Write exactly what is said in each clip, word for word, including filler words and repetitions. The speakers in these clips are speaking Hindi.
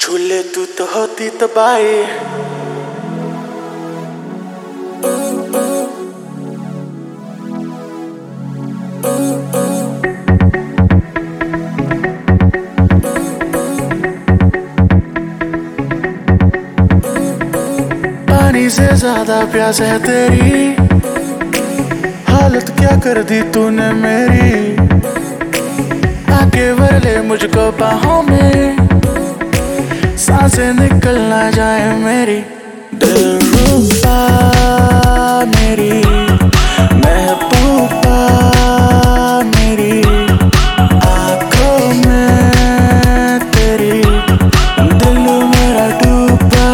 झूले तू तो होती तबाही। पानी से ज्यादा प्यास है तेरी, हालत क्या कर दी तूने मेरी। आके भर ले मुझको बाहों में, सांसें निकल ना जाए मेरी। दिलरुबा मेरी महबूबा मेरी, आँखों में तेरी दिल मेरा डूबा।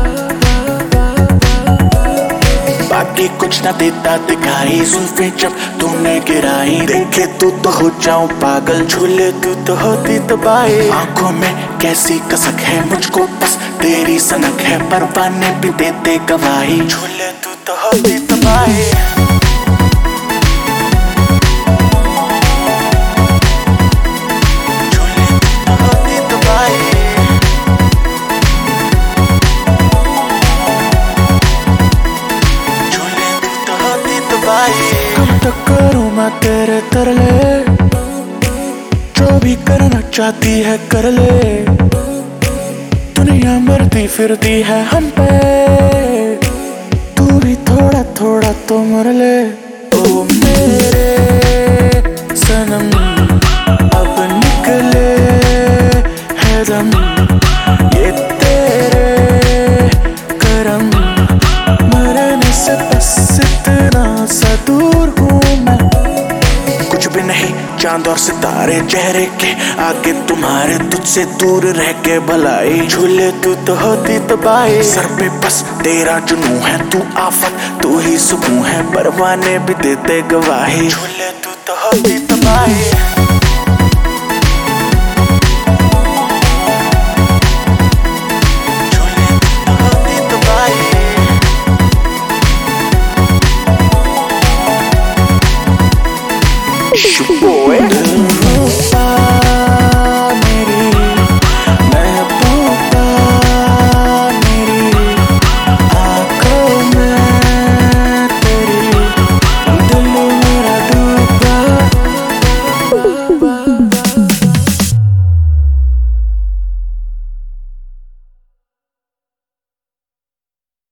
बाकी कुछ ना देता दिखाई, जुल्फें जब तूने गिराई, देखे तू तो हो जाऊं पागल। झूले तू तो होती तबाही। आंखों में कैसी कसक है, मुझको बस तेरी सनक है, परवाने भी देते गवाही। झूले तू तो होती तबाही। झूले तू तो होती तबाही। झूले तू तो होती तबाही। कब तक करूं मैं तेरे तरले, जो भी करना चाहती है कर ले। दुनिया मरती फिरती है हम पे, तू भी थोड़ा थोड़ा तो मर ले। ओ मेरे सनम अब निकले है दम, ये तेरे करम। मरने से बस इतना सा दूर हूँ मैं, कुछ भी नहीं चांद और सितारे चेहरे के आगे तुम्हारे, तुझसे दूर रह के भलाई। झूले तू तो होती तबाही। सर पे बस तेरा जुनून है, तू आफत तू ही सुकून है, परवाने भी देते गवाही। झूले तू तो होती तबाही। झूले तू तो होती तबाही। Boy